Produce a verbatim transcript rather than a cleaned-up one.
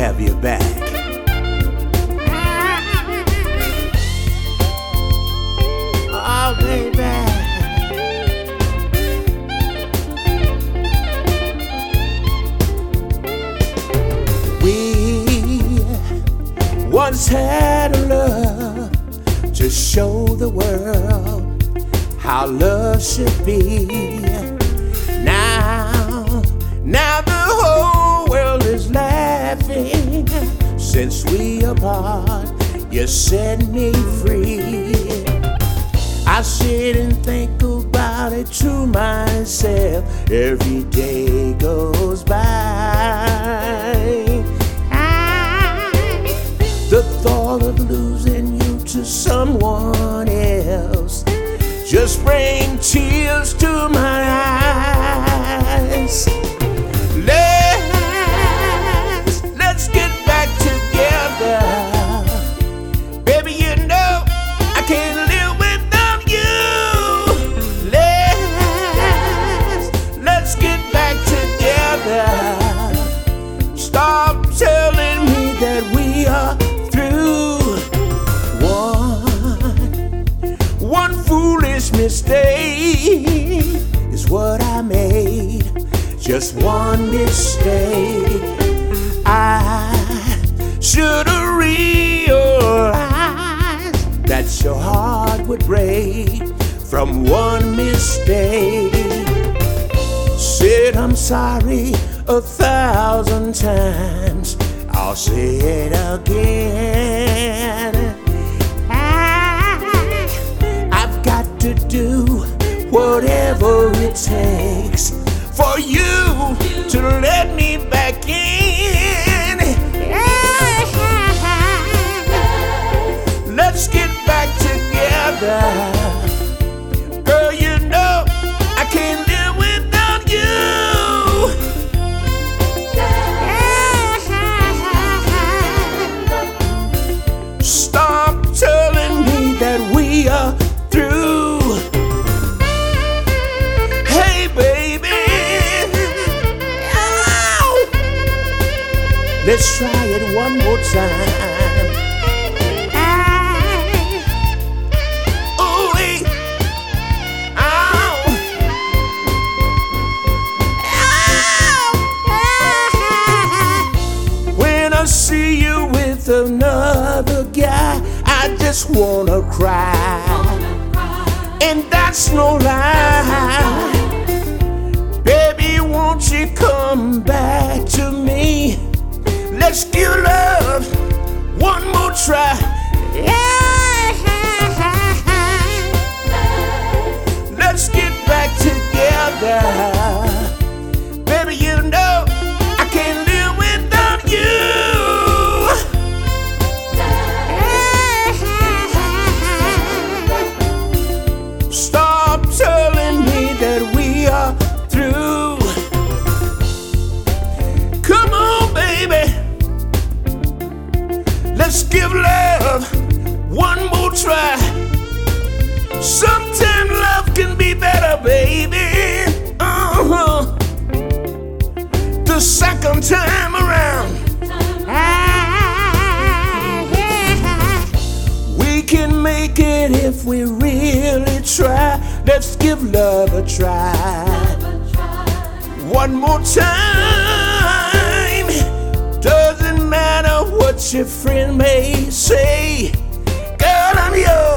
have your back. Oh, baby. We once had a love to show the world how love should be. Now, now the whole world is laughing. Since we apart, you set me free. I sit and think about it to myself. Every day goes by. I, the thought of losing you to someone else just bring tears to my eyes. Let's, let's get back together. Baby, you know I can't live without you. Let's, let's get back together. Stop telling me that we are through. One, one foolish mistake is what I made. Just one mistake. I should have realized that your heart would break from one mistake. Said I'm sorry a thousand times, I'll say it again. I, I've got to do whatever it takes for you to let me back in. Let's get back together. Girl, you know I can't live without you. Stop telling me that we are through. Hey, baby. Let's try it one more time. Ooh, wait. Ow. Ow. When I see you with another guy, I just wanna cry. And that's no lie. Baby, won't you come back to me? Let's give love one more try. Yeah. Let's get back together. Baby, you know I can't live without you. Stop telling me that we are through. Come on, baby. Let's give love one more try. Sometimes love can be better, baby. Uh-huh. The second time around, we can make it if we really try. Let's give love a try. One more time. Doesn't matter what your friend may say. Girl, I'm yours.